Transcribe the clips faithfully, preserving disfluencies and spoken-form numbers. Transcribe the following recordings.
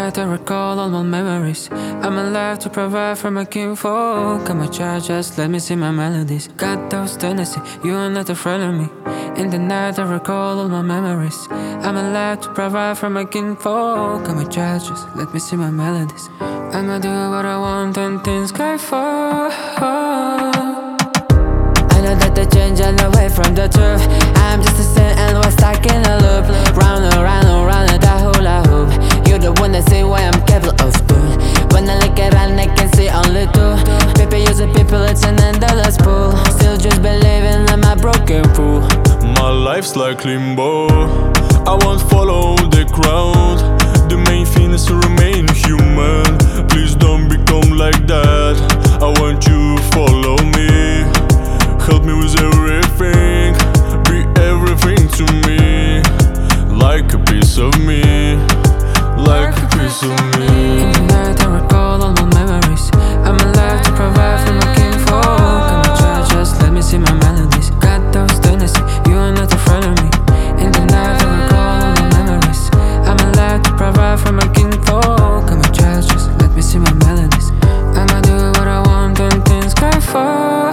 night I recall all my memories. I'm alive to provide for my kinfolk. I'm a child, just let me sing my melodies. Got those tendencies, you are not afraid of me. In the night I recall all my memories. I'm alive to provide for my kinfolk. I'm a child, just let me sing my melodies. I'ma do what I want and things can fall. I know that they change and away from the truth. I'm just a sin and we're stuck in a loop. Round and round and round and that hula hoop. You're the one that say what I'm capable of doing. When I look around I can see only two people using people, it's an endless pool. Still just believing I'm a broken fool. My life's like limbo, I won't follow the crowd. The main thing is to remain human. Please don't become like that. I want you to follow me. Help me with everything. Be everything to me. Like a piece of me. Like a piece of me. In the night I recall all my memories. I'm alive to provide for my kinfolk. I'm a child, just let me sing my melodies. Got those tendencies, you are not afraid of me. In the night I recall all my memories. I'm alive to provide for my kinfolk. I'm a child, just let me sing my melodies. I'ma do what I want and things can fall.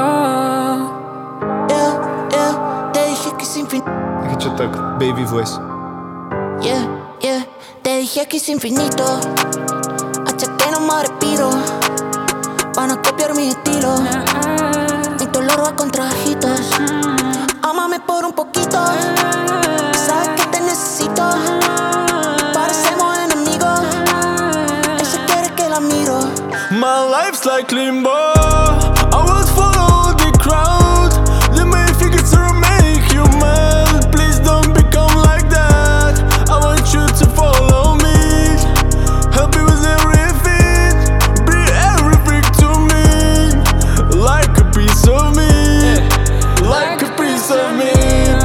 Yeah, yeah, te dije que sin fin. Хочу так, baby voice. Yeah, yeah, te dije que es infinito. Hasta que no me respiro. Van a copiar mi estilo. Mi dolor va contra trajitos. Ámame por un poquito. Sabes que te necesito. Parecemos enemigos. Él se quiere que la miro. My life's like limbo, I won't follow the crowd. The main thing is to remain human. Please don't become like that. I want you to follow me. Help me with everything. Be everything to me. Like a piece of me. Like a piece of me.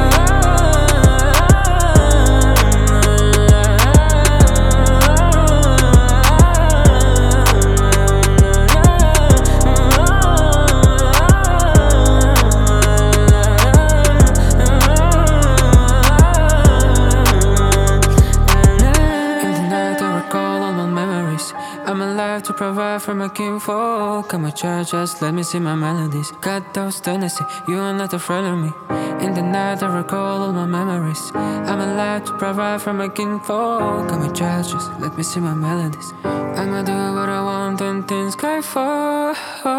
I'm alive to provide for my kinfolk. I'm a child, just let me sing my melodies. Got those tendencies, you are not afraid of me. In the night I recall all my memories. I'm alive to provide for my kinfolk. I'm a child, just let me sing my melodies. I'ma do what I want and things can fall.